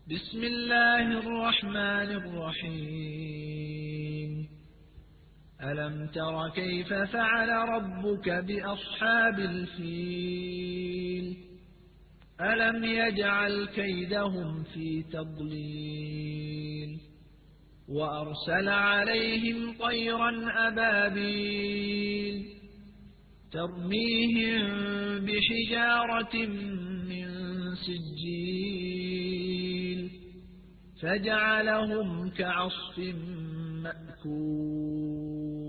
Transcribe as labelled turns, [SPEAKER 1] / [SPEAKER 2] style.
[SPEAKER 1] بسم الله الرحمن الرحيم ألم تر كيف فعل ربك بأصحاب الفيل ألم يجعل كيدهم في تضليل وأرسل عليهم طيرا أبابيل ترميهم بحجارة من سجيل فجعلهم كعصف مأكول